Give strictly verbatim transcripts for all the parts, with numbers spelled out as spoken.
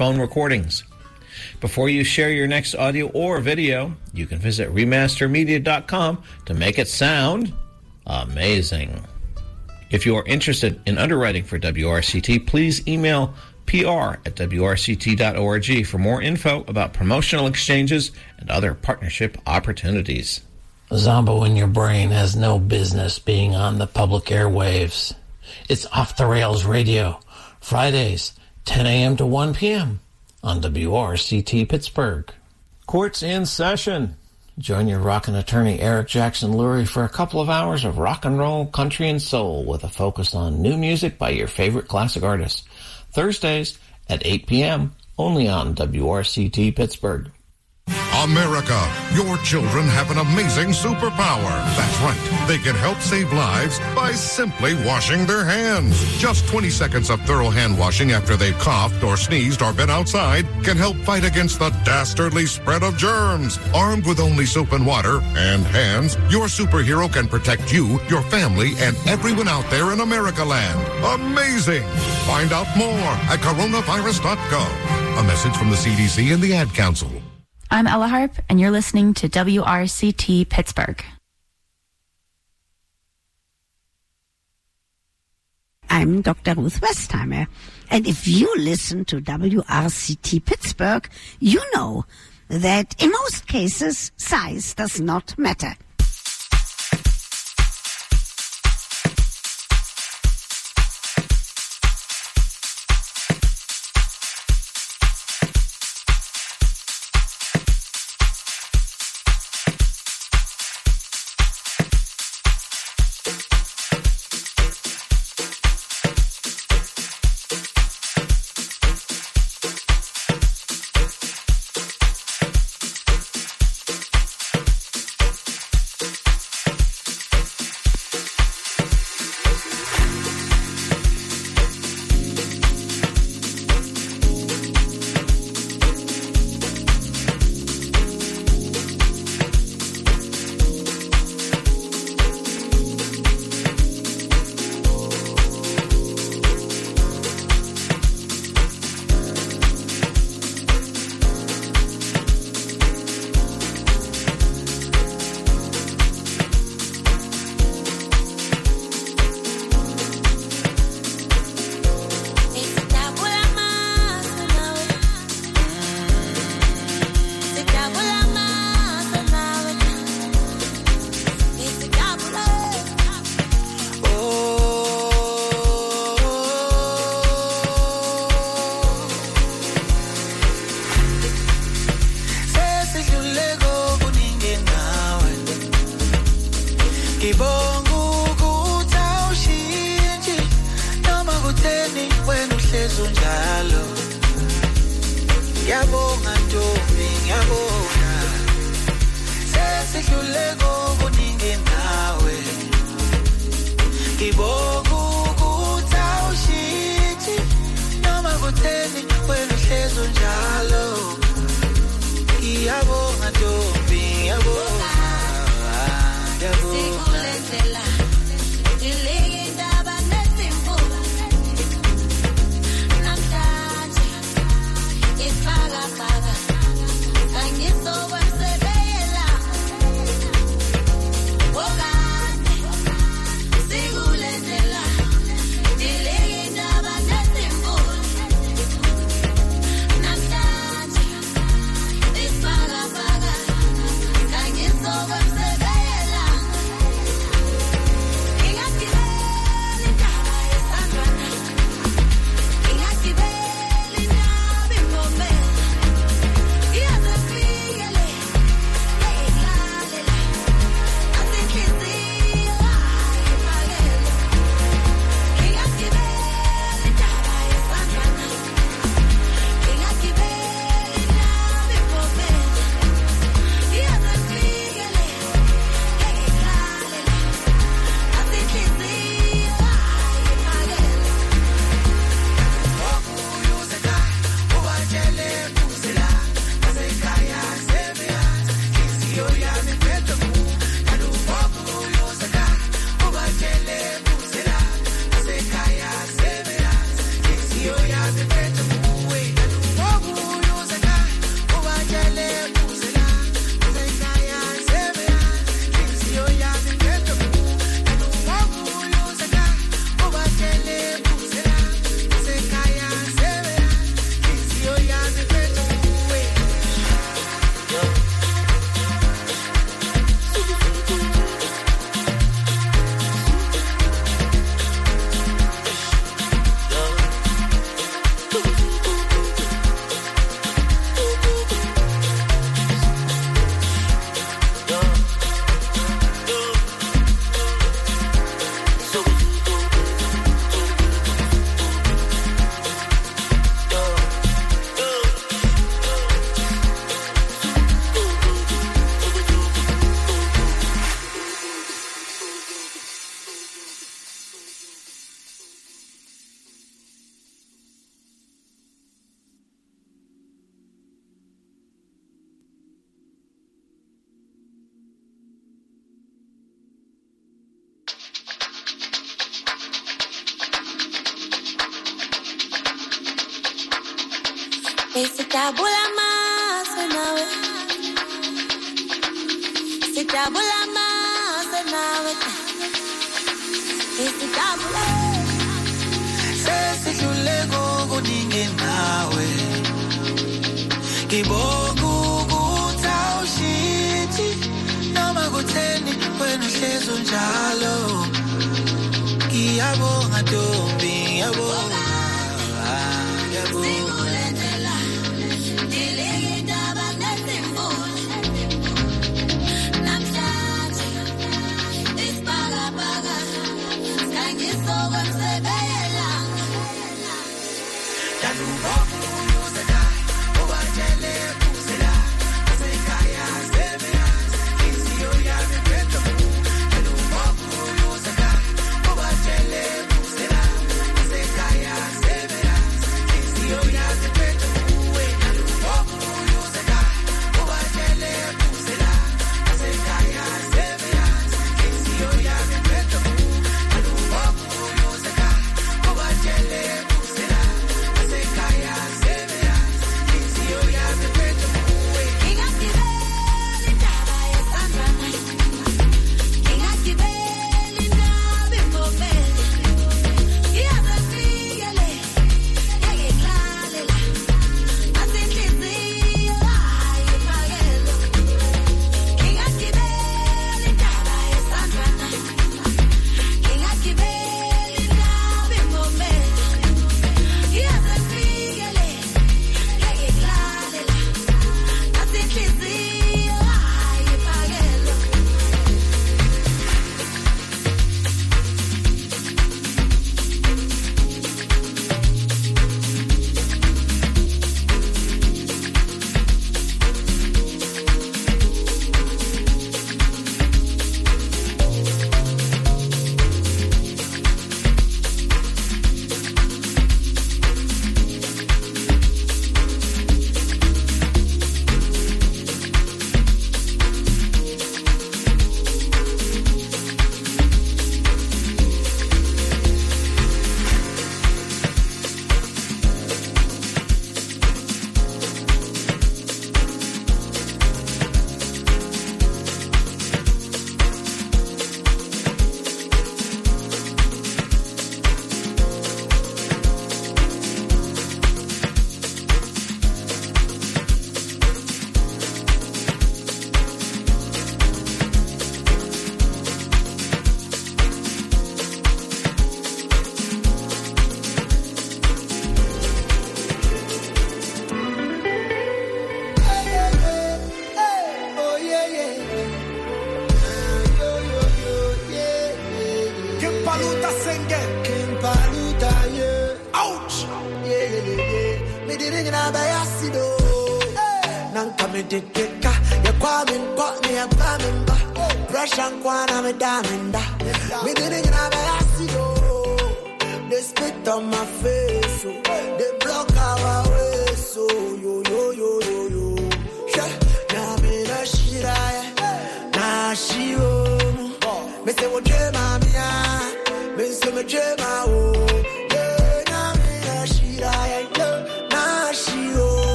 phone recordings. Before you share your next audio or video, you can visit remaster media dot com to make it sound amazing. If you are interested in underwriting for W R C T, please email P R at W R C T dot org for more info about promotional exchanges and other partnership opportunities. Zombo in Your Brain has no business being on the public airwaves. It's Off the Rails Radio, Fridays, ten a.m. to one p.m. on W R C T Pittsburgh. Court's in session. Join your rockin' attorney Eric Jackson Lurie for a couple of hours of rock and roll, country, and soul with a focus on new music by your favorite classic artists. Thursdays at eight p.m. only on W R C T Pittsburgh. America, your children have an amazing superpower. That's right. They can help save lives by simply washing their hands. Just twenty seconds of thorough hand washing after they've coughed or sneezed or been outside can help fight against the dastardly spread of germs. Armed with only soap and water and hands, your superhero can protect you, your family, and everyone out there in America land. Amazing! Find out more at coronavirus dot gov. A message from the C D C and the Ad Council. I'm Ella Harp, and you're listening to W R C T Pittsburgh. I'm Doctor Ruth Westheimer, and if you listen to W R C T Pittsburgh, you know that in most cases, size does not matter. Let's Isitabula masa nawe Isitabula masa nawe Isitabula Sesidluleko kuningi nawe Ngibonga ukuthi awushintshi noma kutheni wena uhlezi unjalo Ngiyabonga Ntombi ngiyabonga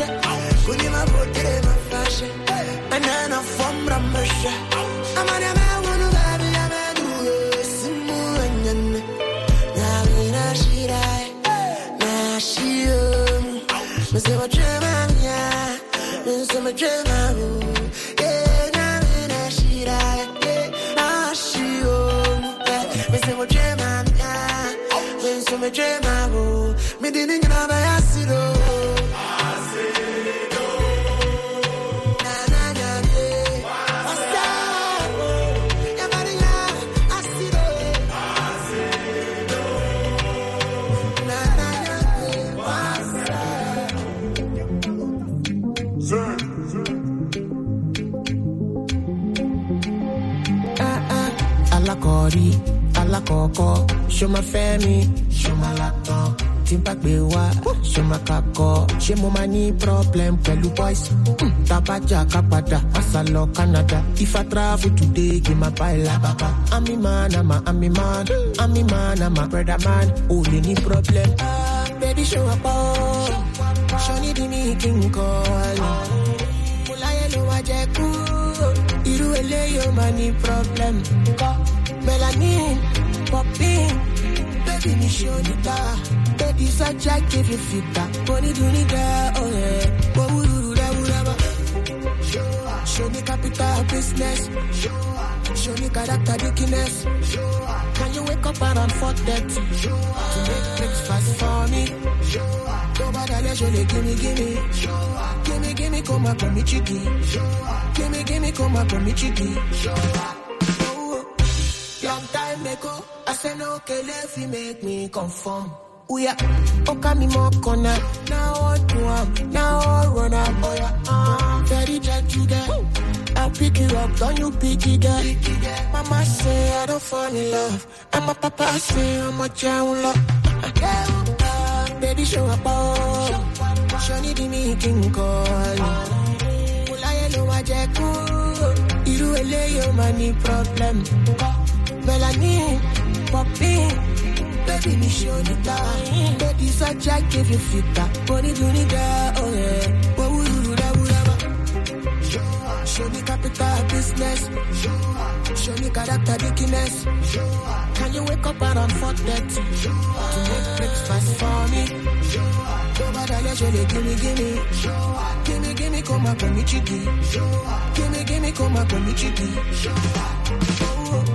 Kuni ma potere ma fashe. Banana from Ramasha. Amana ma wonu baby amadu simu anyane. Na na shirai. Na shio. Me say what you want ya. Me say what you want. Yeah, na na shirai. Na shio. Me say what you want ya. Me say what you want. Me didn't know by acid. Alakoko, show my family, show my laptop, timpa bewa, show my kako, show my money problem, pelu boys, tabaja kapada, asalo Canada. If I travel today, give my baila baba. I'm a man, I'm a, I'm a man, I'm a man, I'm a brother man. Only any problem, ah, baby show up, show me the meeting call. Mulaye lo wajeku, iru ele yo money problem. Melanin, popping, baby, me show you that. Baby, such I give you fita. Money do need that, oh yeah. What would you do that, would show me capital business. Show me character dickiness. Can you wake up around four thirty to make breakfast for me? Go back and show me, gimme, gimme. Gimme, gimme, come up on me, chicky. Gimme, gimme, come up on me, chicky. Long time ago, I said no, okay, let me make me conform. Oh yeah, okay, me more corner. Now what do I? Now I run up, oh yeah. Uh, very gentle girl. I'll pick you up, don't you pick it girl. Mama say I don't fall in love, and my papa say I'm a child love. Uh, baby show up, oh. Show me the meeting call. Mulaye lo wajeku, iru ele yo money problem. Melanin, popping, baby, me show you that. Baby, such I give you fita. Money do need that, oh yeah. What would you do that, would show me capital business. Show me character dickiness. Can you wake up around four thirty to make breakfast for me? Go back and show me, gimme, gimme. Gimme, gimme, come up on me, chicky. Gimme, gimme, come up on me, chicky. Oh.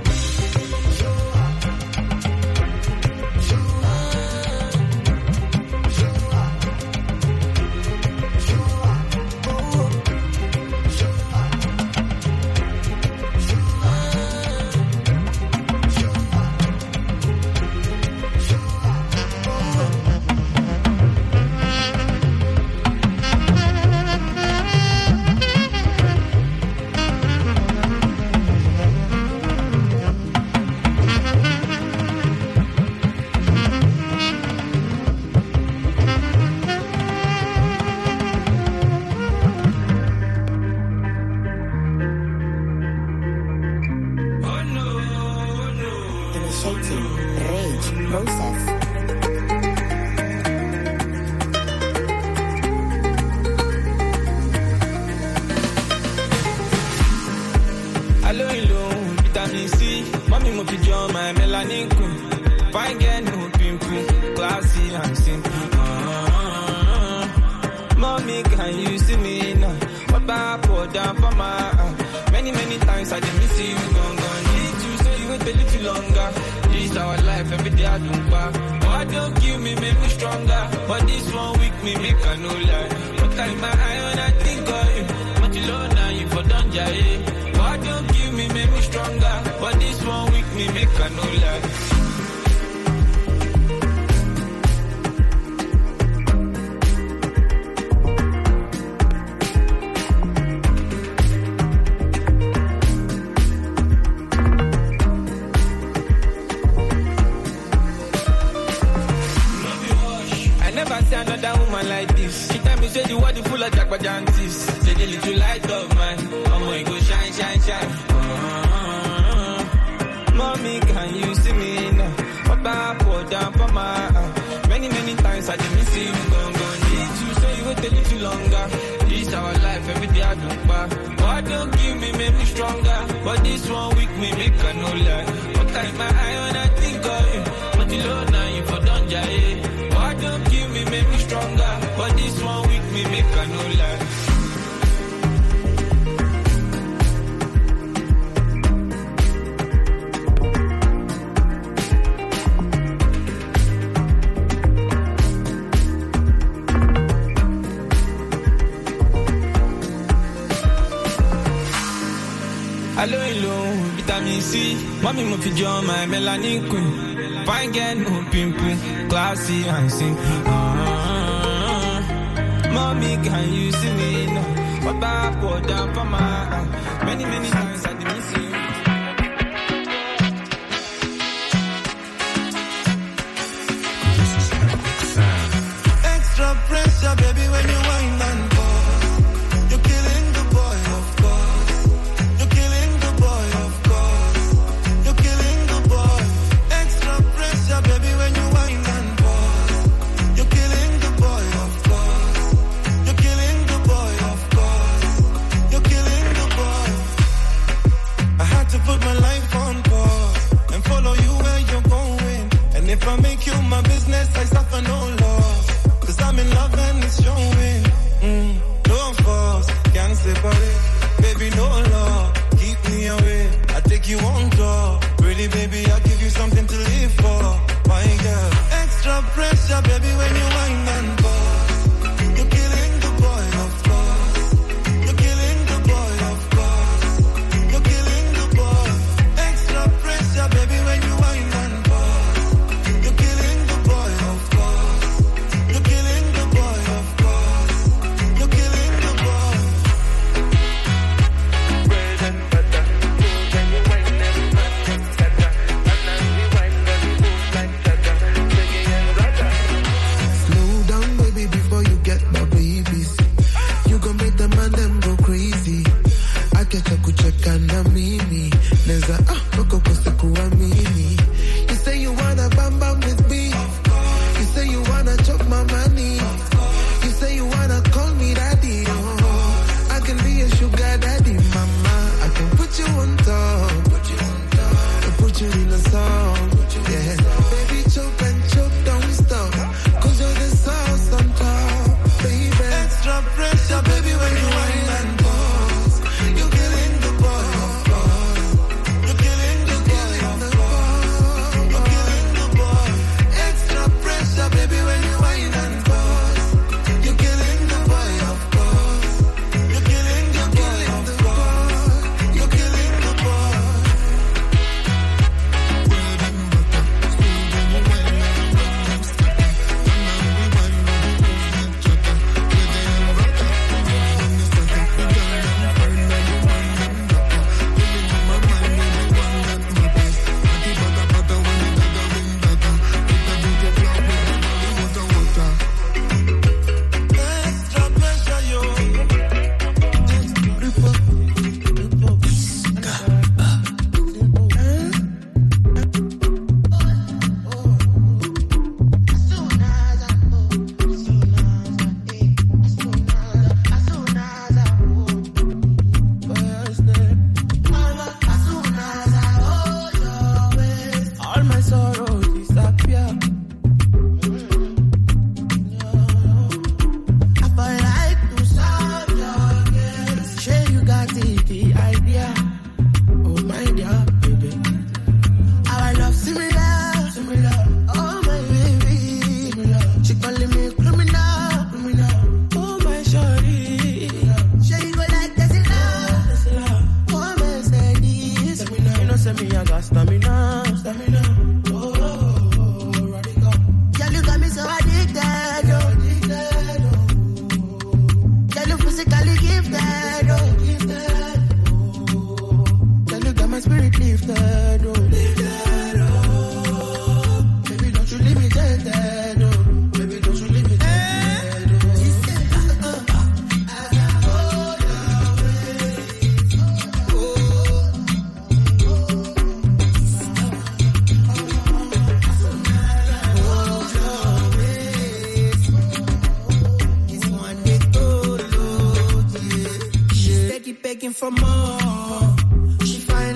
Many, many times I didn't miss you, gone, gone. Need you, so you wait a little longer. but this one week me make a no lie. What kind my eye when I think of you? But the Lord now you for don't jay. Why don't kill me, make me stronger? But this one week me make a no lie. Hello, hello, vitamin C. Mommy, mo fi join my melanin queen. Fine girl, no pimple, classy and simple. Uh-huh. Mommy, can you see me now? What back, what down for my eye? Many, many times I didn't see you. Extra pressure, baby, when you wind and pause. You're killing the boy, of course. You're killing the boy, of course. You're killing the boy. Extra pressure, baby, when you wind and pause. You're killing the boy, of course. You're killing the boy, of course. You're killing the boy. I had to put my life on pause and follow you where you're going. And if I make you my business, I suffer no loss. Cause I'm in love and it's showing. Mm, no force, can't separate. Baby, no law, keep me away. I take you on tour. Pretty baby, I'll give you something to live for. My girl, extra pressure, baby, when you wind and pause. You're killing the boy, of course. You're killing the boy, of course. You're killing the boy. Extra pressure, baby, when you wind and pause. You're killing the boy, of course. You're killing the boy, of course. You're killing the boy. Bread and butter, when you wine them man, tata. And now we wine them move like tata. Singing and rata. Slow down, baby, before you get my babies. You gon' make the man them go crazy. I catch a kucheka na mimi. Neza ah, boko kose kuwa mimi. You say you wanna bam bam with me. You say you wanna chop my money. You say you wanna call me daddy. Oh, I can be a sugar daddy, mama. I can put you on top. Put you on top. I put you in a song. Yeah, baby, choke and choke, don't stop. Cause you're the sauce on top, baby. Extra pressure, baby, when you wine and pause. You're killing the boy, of course. You're killing the boy, of course. You're killing the boy. Extra pressure, baby, when you wine and pause. You're killing the boy, of course. You're killing the boy, of course. You're killing the boy. Extra pressure, yo. All my sorrows disappear. I fall like to solve your case. Sure you got it, the idea. Oh my dear baby, our love similar, similar. Oh my baby, similar. She calling me criminal, criminal. Oh my shorty, sure you go like this love. Oh my Mercedes, you know say me I got stamina, stamina. Oh, radical. Girl, you got me so addicted, oh. Addicted, oh. Girl, you physically gifted, oh. Gifted, oh. Girl, you got my spirit lifted, oh. Lifted, oh. Baby, don't you leave me dead, oh. Baby, don't you leave me dead, oh. She's steady begging for more. She find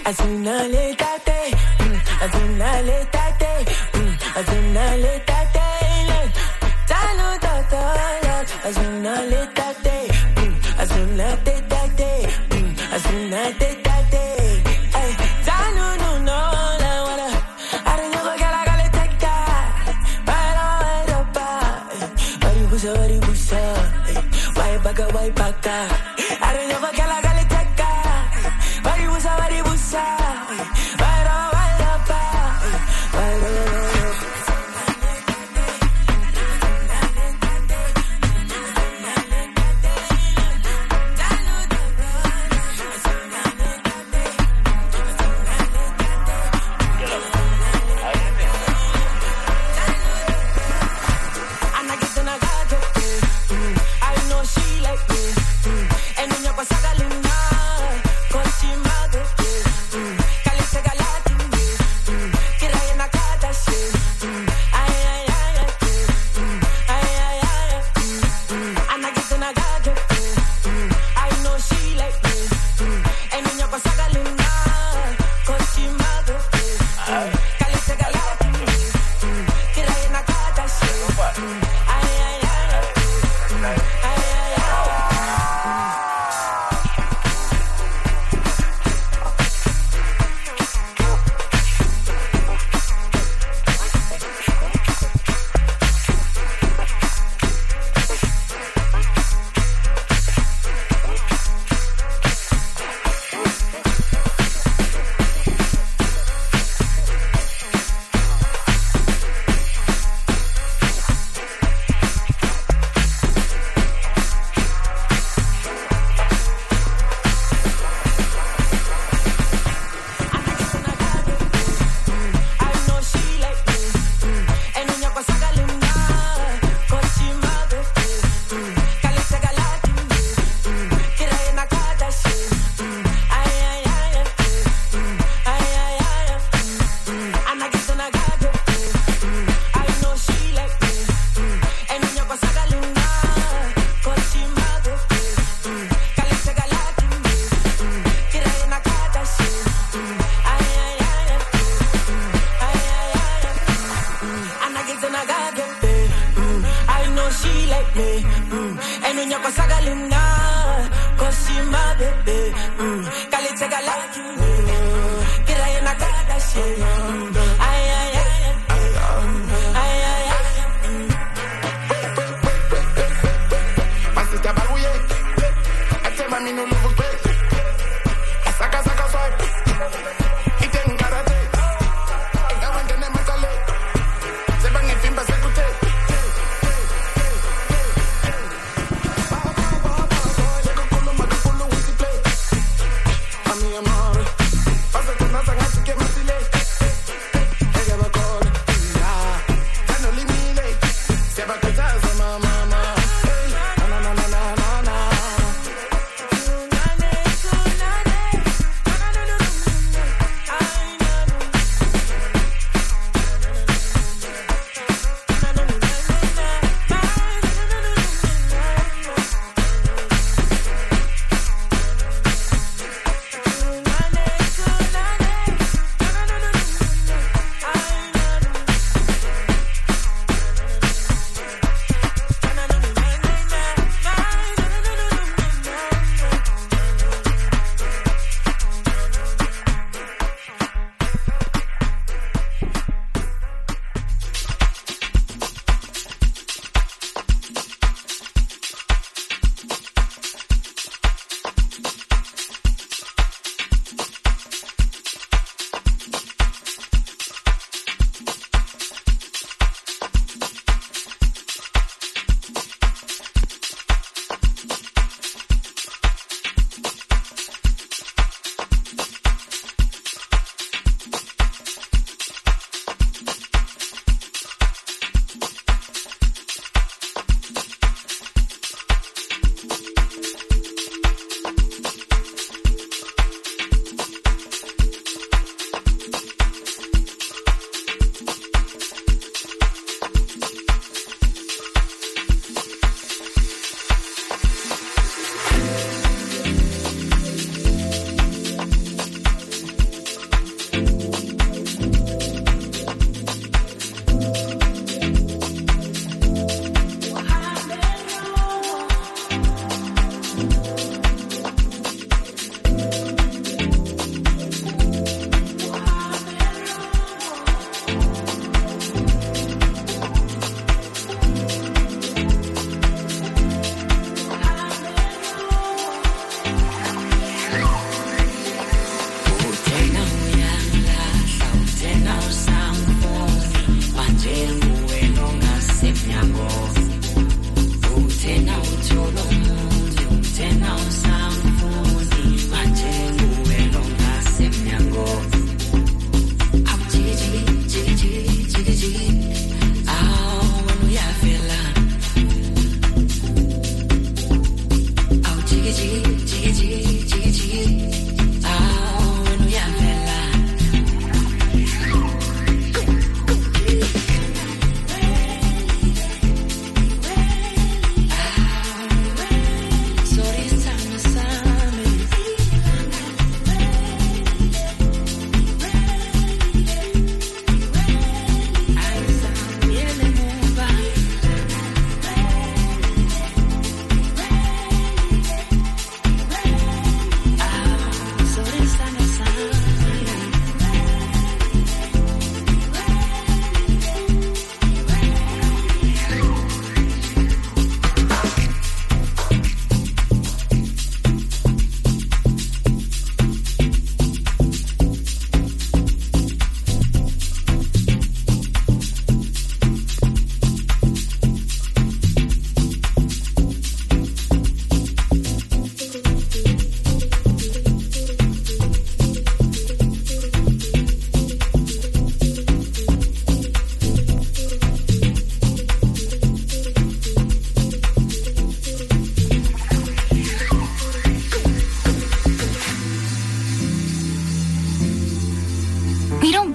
Azunaletate, azunaletate, azunaletate, talutata, azunaletate, azunaletate, azunaletate, ay, tanu no no la wala, aranya bagala gale taka, para para pa, bari busa bari busa, wai baga wai baga, aranya bagala gale taka, bari busa bari busa.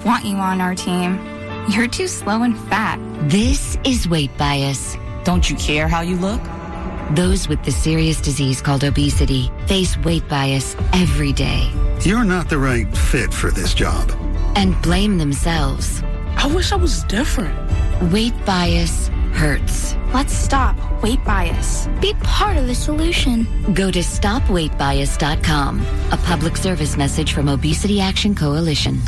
want you on our team. You're too slow and fat. This is weight bias. Don't you care how you look? Those with the serious disease called obesity face weight bias every day. You're not the right fit for this job. And blame themselves. I wish I was different. Weight bias hurts. Let's stop weight bias. Be part of the solution. Go to stop weight bias dot com. A public service message from Obesity Action Coalition.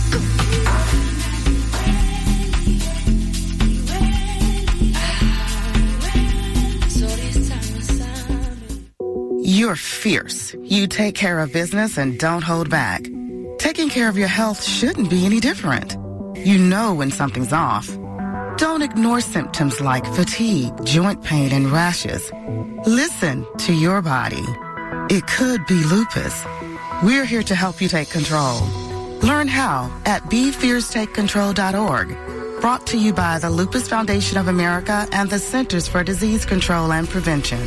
You're fierce. You take care of business and don't hold back. Taking care of your health shouldn't be any different. You know when something's off. Don't ignore symptoms like fatigue, joint pain, and rashes. Listen to your body. It could be lupus. We're here to help you take control. Learn how at be fierce take control dot org. Brought to you by the Lupus Foundation of America and the Centers for Disease Control and Prevention.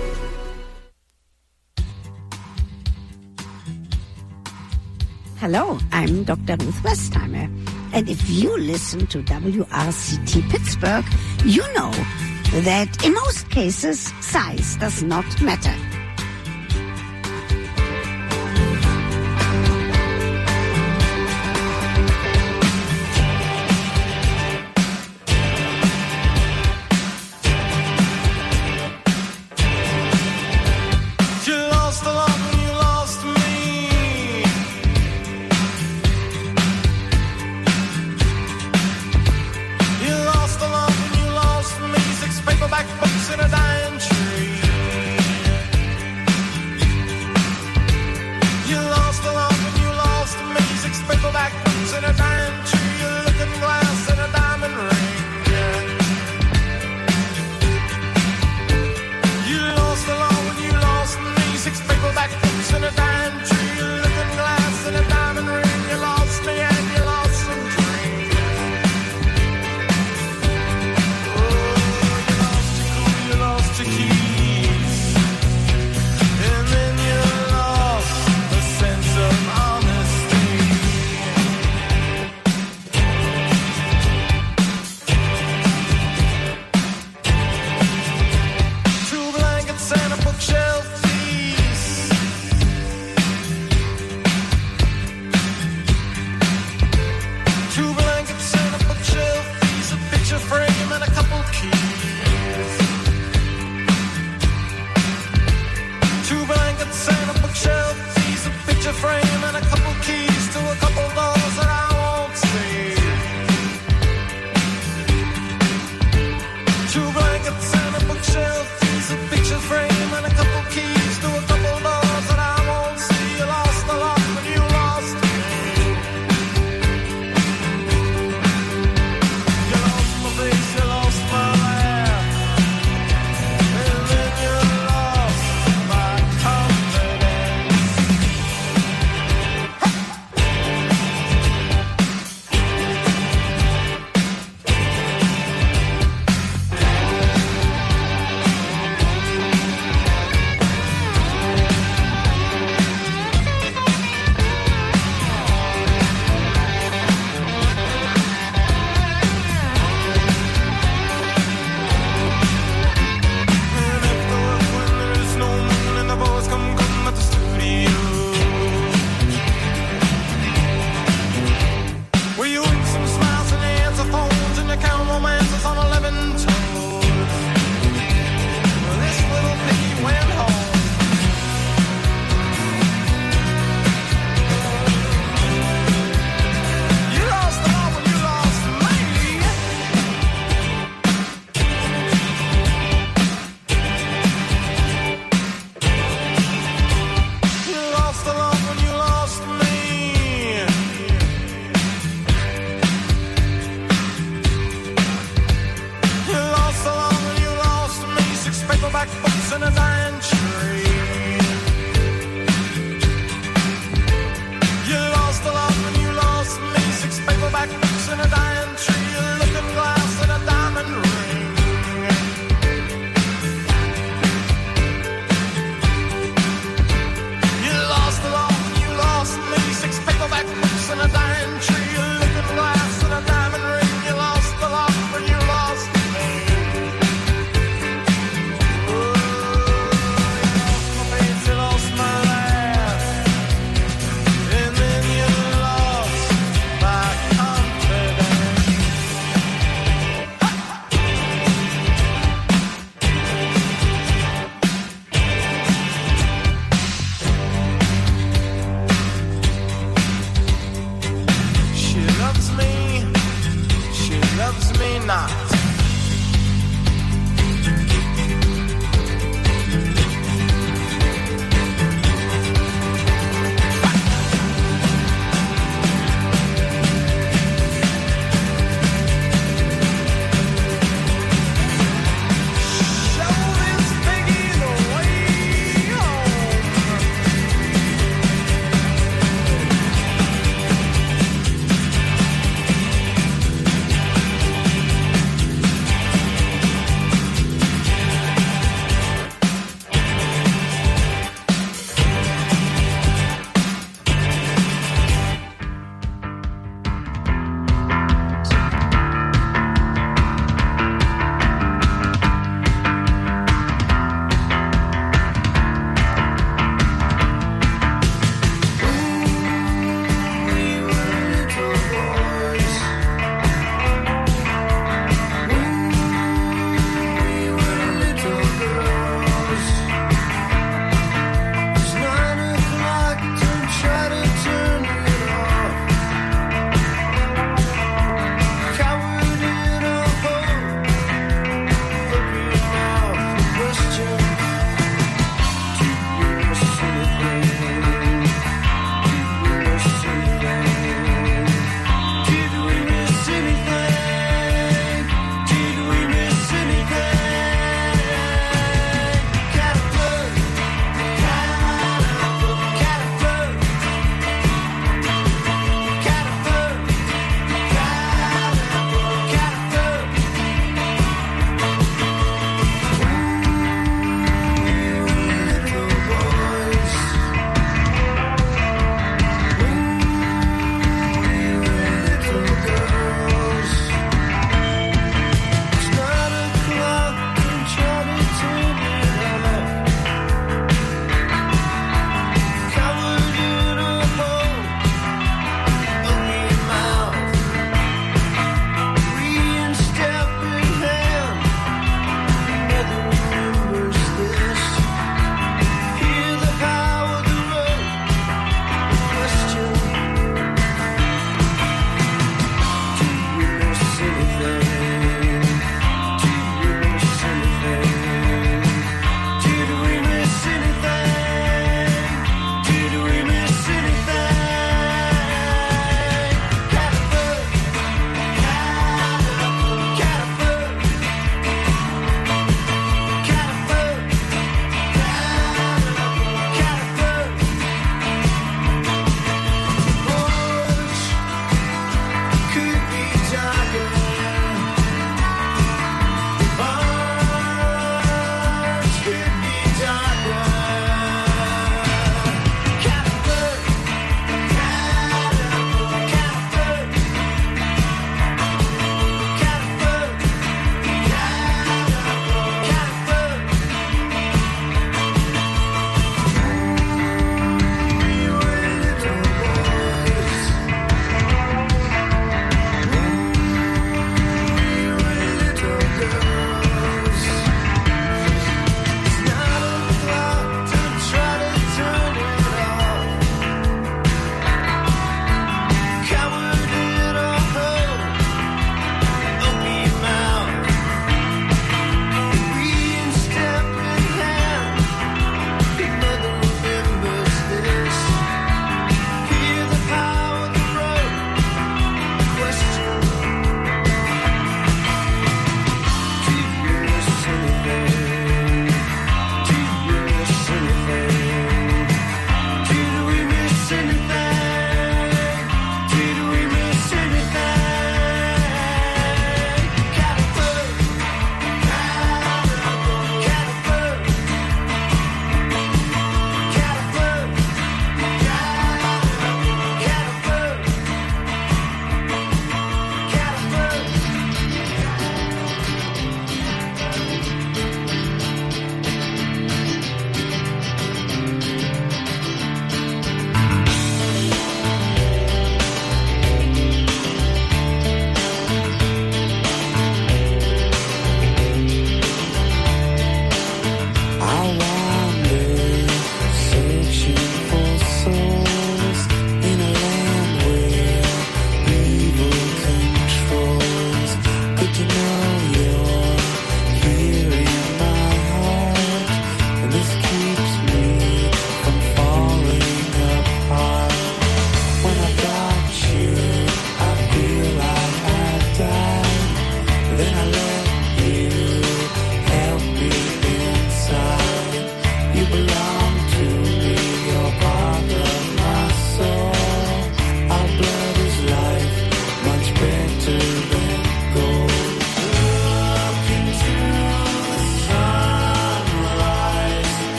Hello, I'm Doctor Ruth Westheimer. And if you listen to W R C T Pittsburgh, you know that in most cases, size does not matter.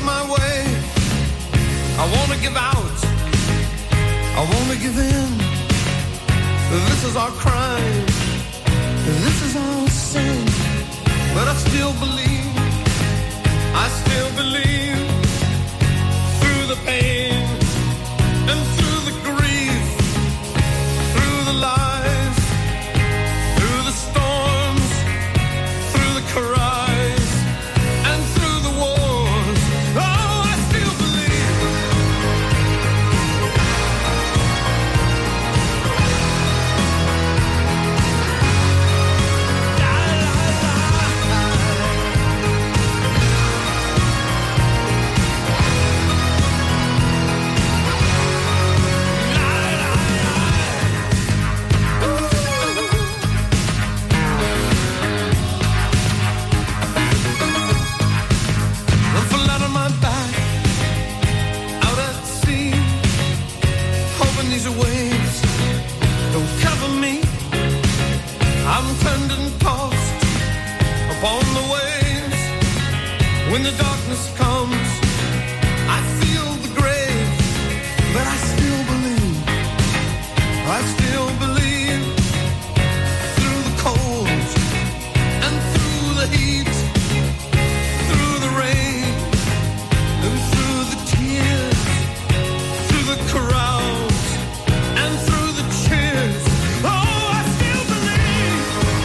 my way. I wanna give out, I wanna give in. This is our crime, this is our sin. But I still believe, I still believe. Through the pain and through the grief, through the lies, through the storms, through the cries, and through the wars, oh, I still believe. La, la, la. I'm flat on my back, out at sea, hoping these waves don't cover me. I'm turned and tossed upon the waves. When the darkness comes, I feel the grave, but I still believe, I still believe. Through the cold and through the heat, through the rain and through the tears, through the crowds and through the cheers, oh, I still believe.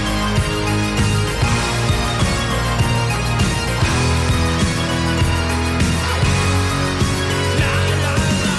La, la, la.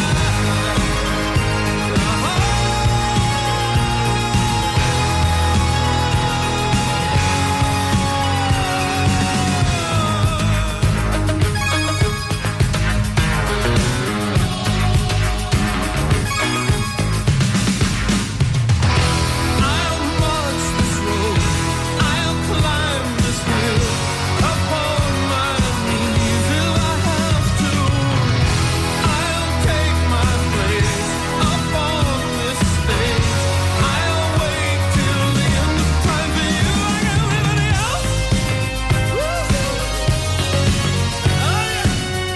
I'll march this road, I'll climb this hill, upon my knees if I have to. I'll take my place upon this stage. I'll wait till the end of time for you like everybody else. Woo-hoo. Oh, yeah.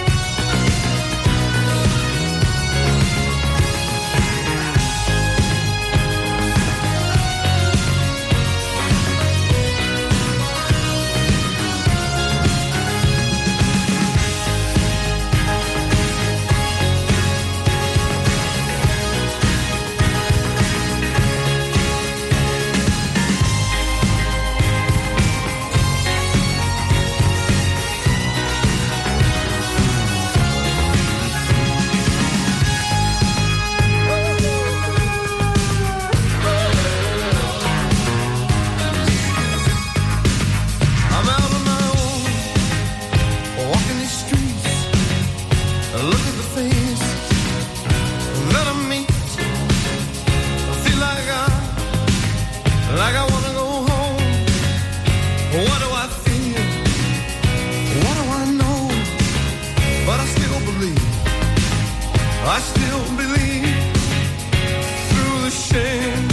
I'm out on my own, walking these streets. Look at the faces that I meet. I feel like I, like I wanna go home. What do I feel? What do I know? But I still believe, I still believe. Through the shame